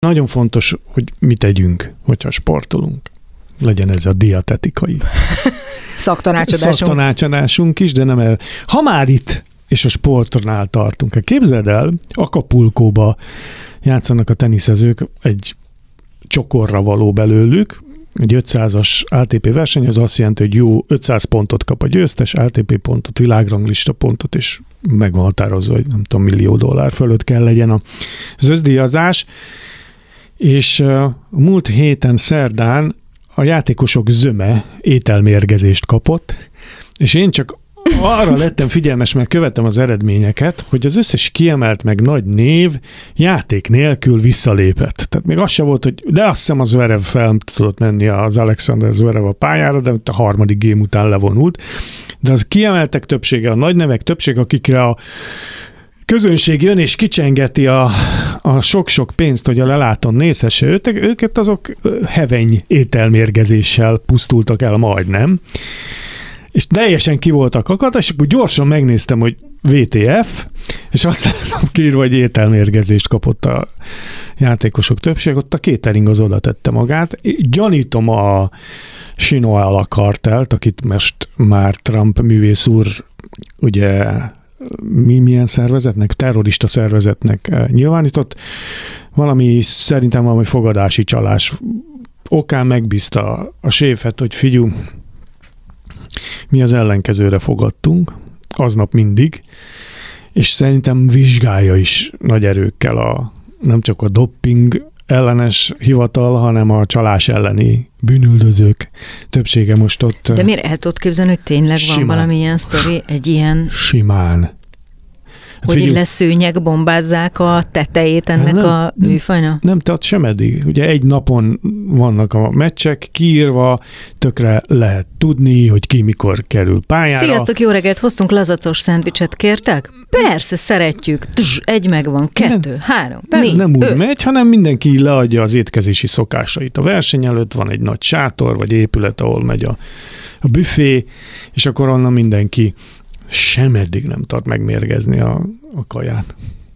Nagyon fontos, hogy mit tegyünk, hogyha sportolunk. Legyen ez a dietetikai szaktanácsadásunk is, de nem el. Ha már itt és a sportnál tartunk, képzeld el, Acapulcóba játszanak a teniszezők, egy csokorra való belőlük, egy 500-as ATP verseny, az azt jelenti, hogy jó 500 pontot kap a győztes, ATP pontot, világranglista pontot, és meg van határozva, hogy nem tudom, $1 millió fölött kell legyen az összdíjazás. És múlt héten szerdán a játékosok zöme ételmérgezést kapott, és én csak arra lettem figyelmes, mert követtem az eredményeket, hogy az összes kiemelt meg nagy név játék nélkül visszalépett. Tehát még az se volt, hogy de azt hiszem az Zverev fel tudott menni az Alexander Zverev a pályára, de a harmadik game után levonult. De az kiemeltek többsége, a nagy nevek többsége, akikre a közönség jön és kicsengeti a sok-sok pénzt, hogy a leláton nézhesse őket, azok heveny ételmérgezéssel pusztultak el majdnem. És teljesen ki voltak akadva, és akkor gyorsan megnéztem, hogy WTF, és azt láttam kiírva, hogy ételmérgezést kapott a játékosok többség, ott a catering az oda tette magát. Gyanítom a Sinaloa kartelt, akit most már Trump művész úr ugye milyen szervezetnek, terrorista szervezetnek nyilvánított. Szerintem valami fogadási csalás okán megbízta a séfet, hogy figyelj, mi az ellenkezőre fogadtunk, aznap mindig, és szerintem vizsgálja is nagy erőkkel nem csak a doping ellenes hivatal, hanem a csalás elleni bűnüldözők többsége most ott. De miért el tudod képzelni, hogy tényleg van valamilyen sztori, egy ilyen... Simán. Hát hogy leszőnyeg bombázzák a tetejét ennek a műfajnak? Nem, tehát sem eddig. Ugye egy napon vannak a meccsek kiírva, tökre lehet tudni, hogy ki mikor kerül pályára. Sziasztok, jó reggelt, hoztunk lazacos szendvicset, kértek? Persze, szeretjük. Egy megvan, 2, 3, 4, ez nem úgy megy, hanem mindenki leadja az étkezési szokásait. A verseny előtt van egy nagy sátor, vagy épület, ahol megy a büfé, és akkor onnan mindenki sem eddig nem tart megmérgezni a kaját.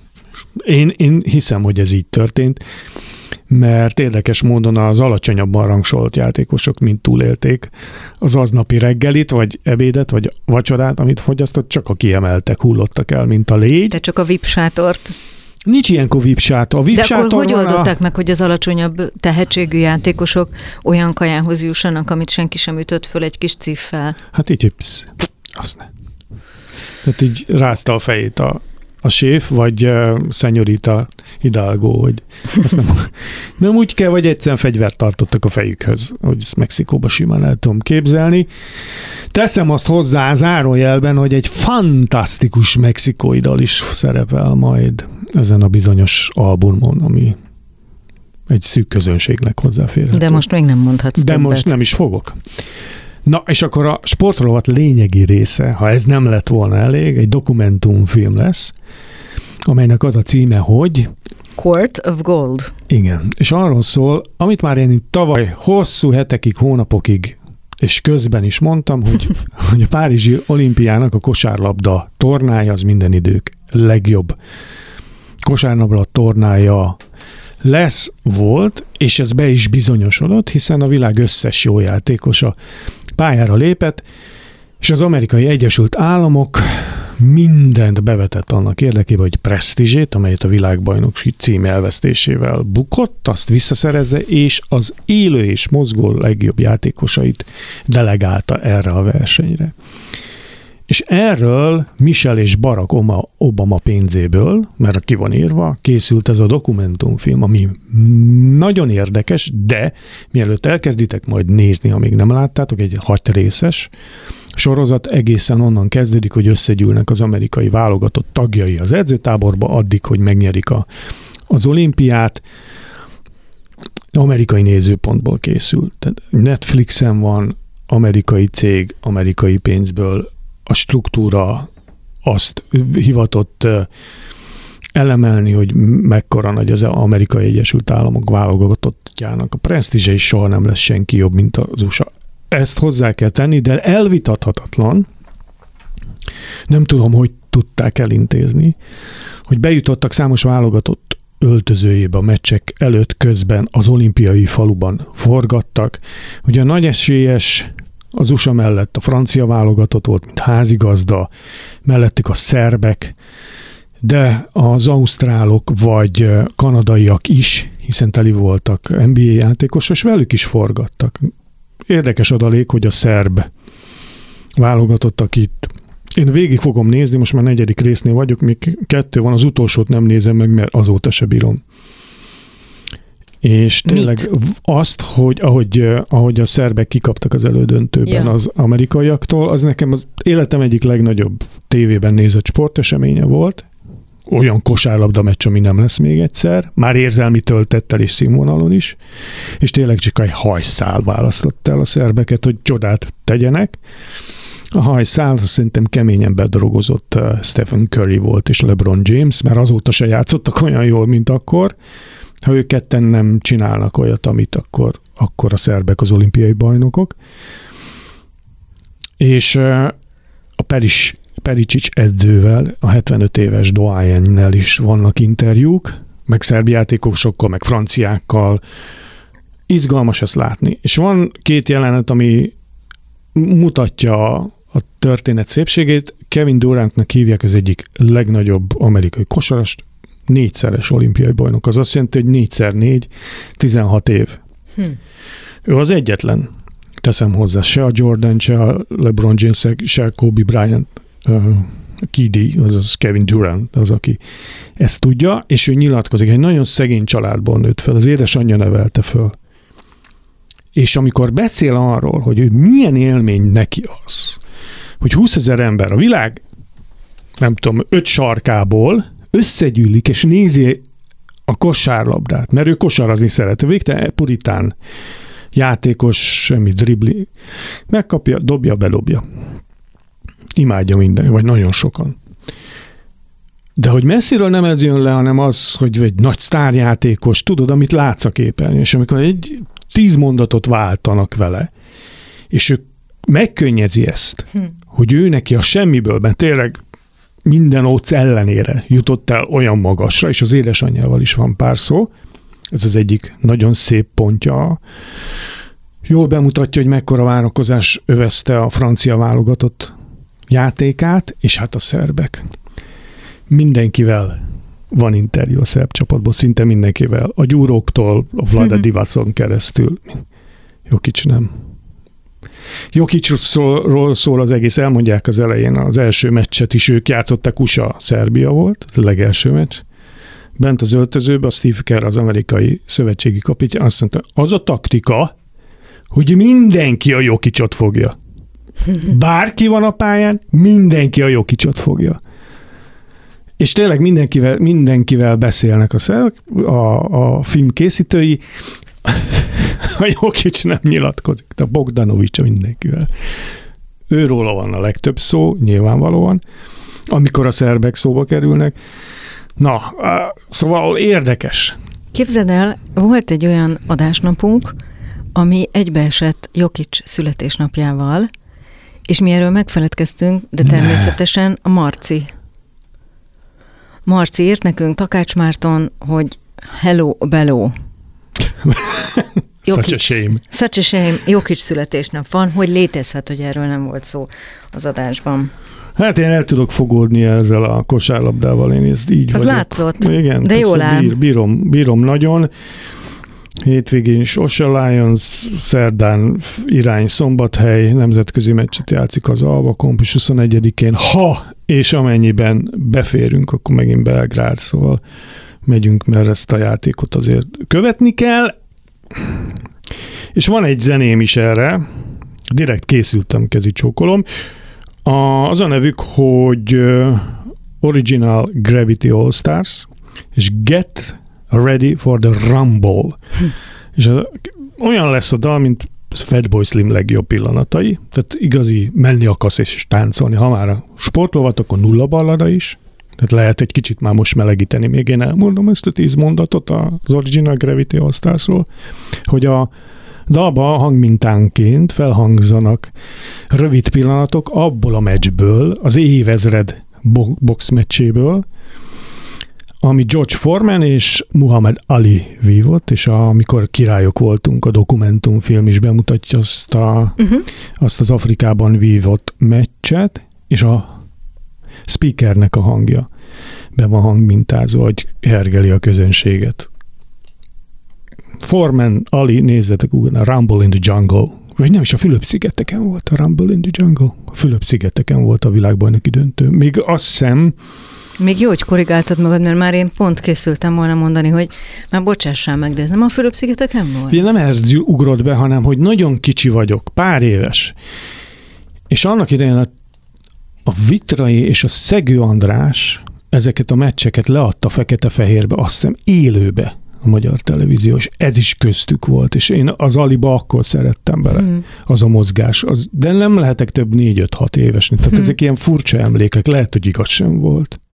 Én hiszem, hogy ez így történt, mert érdekes módon az alacsonyabban rangsolt játékosok mind túlélték az aznapi reggelit, vagy ebédet, vagy vacsorát, amit fogyasztott, csak a kiemeltek hullottak el, mint a légy. De csak a VIP sátort. Nincs ilyenkor VIP sátor. De akkor hogy oldották meg, hogy az alacsonyabb tehetségű játékosok olyan kajához jussanak, amit senki sem ütött föl egy kis ciffel? Hát így, azt ne. Tehát így rázta a fejét a séf, vagy szenyorita Hidalgo, hogy ezt nem úgy kell, vagy egyszerűen fegyvert tartottak a fejükhöz, hogy ezt Mexikóba simán el tudom képzelni. Teszem azt hozzá zárójelben, hogy egy fantasztikus mexikói dal is szerepel majd ezen a bizonyos albumon, ami egy szűk közönségnek hozzáférhető. De most még nem mondhatsz többet. Most nem is fogok. Na, és akkor a sportrovat lényegi része, ha ez nem lett volna elég, egy dokumentumfilm lesz, amelynek az a címe, hogy Court of Gold. Igen, és arról szól, amit már én tavaly hosszú hetekig, hónapokig, és közben is mondtam, hogy a Párizsi olimpiának a kosárlabda tornája az minden idők legjobb kosárlabda tornája volt, és ez be is bizonyosodott, hiszen a világ összes jó játékosa pályára lépett, és az Amerikai Egyesült Államok mindent bevetett annak érdekében, hogy presztízsét, amelyet a világbajnokság cím elvesztésével bukott, azt visszaszerezze, és az élő és mozgó legjobb játékosait delegálta erre a versenyre. És erről Michelle és Barack Obama pénzéből, mert ki van írva, készült ez a dokumentumfilm, ami nagyon érdekes, de mielőtt elkezditek majd nézni, amíg nem láttátok, egy 6 részes sorozat egészen onnan kezdődik, hogy összegyűlnek az amerikai válogatott tagjai az edzőtáborba, addig, hogy megnyerik az olimpiát. Amerikai nézőpontból készült. Tehát Netflixen van, amerikai cég, amerikai pénzből, a struktúra azt hivatott elemelni, hogy mekkora nagy az Amerikai Egyesült Államok válogatottjának a presztízse, és soha nem lesz senki jobb, mint az USA. Ezt hozzá kell tenni, de elvitathatatlan, nem tudom, hogy tudták elintézni, hogy bejutottak számos válogatott öltözőjébe a meccsek előtt közben az olimpiai faluban forgattak. Ugye a nagy esélyes az USA mellett a francia válogatott volt, mint házigazda, mellettük a szerbek, de az ausztrálok vagy kanadaiak is, hiszen teli voltak NBA játékosok, és velük is forgattak. Érdekes adalék, hogy a szerb válogatottak itt. Én végig fogom nézni, most már 4. résznél vagyok, még 2 van, az utolsót nem nézem meg, mert azóta se bírom. És tényleg azt, hogy ahogy a szerbek kikaptak az elődöntőben az amerikaiaktól, az nekem az életem egyik legnagyobb tévében nézett sporteseménye volt. Olyan kosárlabda meccs, ami nem lesz még egyszer. Már érzelmi töltettel és színvonalon is. És tényleg csak egy hajszál választott el a szerbeket, hogy csodát tegyenek. A hajszál szerintem keményen bedrogozott Stephen Curry volt és LeBron James, mert azóta se játszottak olyan jól, mint akkor. Ha ők ketten nem csinálnak olyat, amit akkor a szerbek az olimpiai bajnokok. És a Perisic edzővel, a 75 éves doyennel is vannak interjúk, meg szerb játékosokkal, meg franciákkal. Izgalmas ezt látni. És van 2 jelenet, ami mutatja a történet szépségét. Kevin Durantnak hívják, az egyik legnagyobb amerikai kosarast, 4-szeres olimpiai bajnok. Az azt jelenti, hogy 4x4, 16 év. Ő az egyetlen. Teszem hozzá, se a Jordan, se a LeBron James, se a Kobe Bryant, KD, azaz Kevin Durant az, aki ezt tudja, és ő nyilatkozik. Egy nagyon szegény családból nőtt fel, az édesanyja nevelte föl. És amikor beszél arról, hogy milyen élmény neki az, hogy 20 000 ember a világ, nem tudom, 5 sarkából összegyűlik, és nézi a kosárlabdát, mert ő kosarazni szeret. Végtelen puritán játékos, semmi dribli. Megkapja, dobja, bedobja. Imádja minden, vagy nagyon sokan. De hogy messziről nem ez jön le, hanem az, hogy egy nagy sztárjátékos, tudod, amit látsz a képernyőn, és amikor egy 10 mondatot váltanak vele, és ő megkönnyezi ezt, hogy ő neki a semmiből, mert tényleg mindenóc ellenére jutott el olyan magasra, és az édesanyjával is van pár szó. Ez az egyik nagyon szép pontja. Jól bemutatja, hogy mekkora várakozás övezte a francia válogatott játékát, és hát a szerbek. Mindenkivel van interjú a szerb csapatból, szinte mindenkivel. A Gyúróktól, a Vlade Divacon keresztül. Jokic nem. Jokicról szól az egész, elmondják az elején, az első meccset is ők játszottak, USA-Szerbia volt, ez a legelső meccs. Bent az öltözőbe a Steve Kerr, az amerikai szövetségi kapitány, azt mondta, az a taktika, hogy mindenki a Jokicot fogja. Bárki van a pályán, mindenki a Jokicot fogja. És tényleg mindenkivel beszélnek a filmkészítői, a Jokic nem nyilatkozik, de Bogdanovics mindenkivel. Őróla van a legtöbb szó, nyilvánvalóan, amikor a szerbek szóba kerülnek. Na, szóval érdekes. Képzeld el, volt egy olyan adásnapunk, ami egybeesett Jokic születésnapjával, és mi erről megfeledkeztünk, de természetesen a Marci. Marci írt nekünk, Takács Márton, hogy hello, bello. Such a shame. Such a shame. Jokic születésnap van, hogy létezhet, hogy erről nem volt szó az adásban. Hát én el tudok fogódni ezzel a kosárlabdával, én ezt így az vagyok. Látszott, igen, de jól áll. Bírom nagyon. Hétvégén is Osha Lions, szerdán irány Szombathely, nemzetközi meccset játszik az Alva Campus 21-én. Ha és amennyiben beférünk, akkor megint Belgrád, szóval megyünk, mert ezt a játékot azért követni kell. És van egy zeném is erre, direkt készültem, kezi csókolom. Az a nevük, hogy Original Gravity All Stars, és Get Ready for the Rumble. És olyan lesz a dal, mint Fatboy Slim legjobb pillanatai, tehát igazi menni akarsz és táncolni. Ha már a sportlovat, akkor nulla ballada is, tehát lehet egy kicsit már most melegíteni. Még én elmondom ezt a 10 mondatot az Original Gravity All Starsról, hogy a dalba hangmintánként felhangzanak rövid pillanatok abból a meccsből, az évezred boxmeccséből, ami George Foreman és Muhammad Ali vívott, és amikor királyok voltunk, a dokumentumfilm is bemutatja azt az Afrikában vívott meccset, és a speakernek a hangja be van hangmintázva, hogy hergeli a közönséget. Foreman, Ali, nézzetek a Rumble in the Jungle, vagy nem is, a Fülöp-szigeteken volt a Rumble in the Jungle. A Fülöp-szigeteken volt a világbajnoki döntő. Még azt hiszem... Még jó, hogy korrigáltad magad, mert már én pont készültem volna mondani, hogy már bocsássál meg, de ez nem a Fülöp-szigeteken volt? Ugye nem ez ugrott be, hanem hogy nagyon kicsi vagyok, pár éves. És annak idején a Vitrai és a Szegő András ezeket a meccseket leadta fekete-fehérbe, azt hiszem élőbe a magyar televízió, és ez is köztük volt, és én az Aliba akkor szerettem bele, az a mozgás, de nem lehetek több 4-5-6 évesnél, tehát ezek ilyen furcsa emlékek, lehet, hogy igaz sem volt.